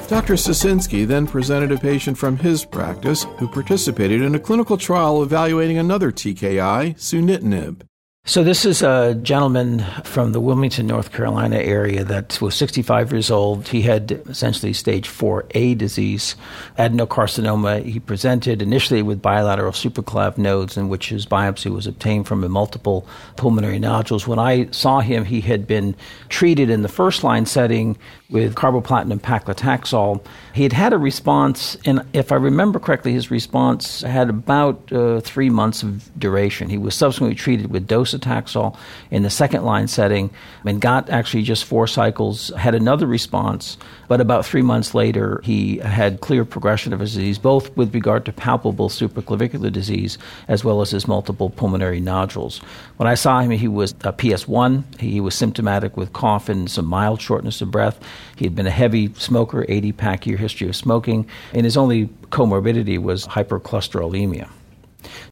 Dr. Sosinski then presented a patient from his practice who participated in a clinical trial evaluating another TKI, sunitinib. So this is a gentleman from the Wilmington, North Carolina area that was 65 years old. He had essentially stage 4A disease, adenocarcinoma. He presented initially with bilateral supraclav nodes in which his biopsy was obtained from multiple pulmonary nodules. When I saw him, he had been treated in the first-line setting with carboplatin paclitaxel. He had had a response, and if I remember correctly, his response had about 3 months of duration. He was subsequently treated with docetaxel in the second-line setting and got actually just 4 cycles, had another response, but about 3 months later, he had clear progression of his disease, both with regard to palpable supraclavicular disease as well as his multiple pulmonary nodules. When I saw him, he was a PS1. He was symptomatic with cough and some mild shortness of breath. He had been a heavy smoker, 80-pack year history of smoking, and his only comorbidity was hypercholesterolemia.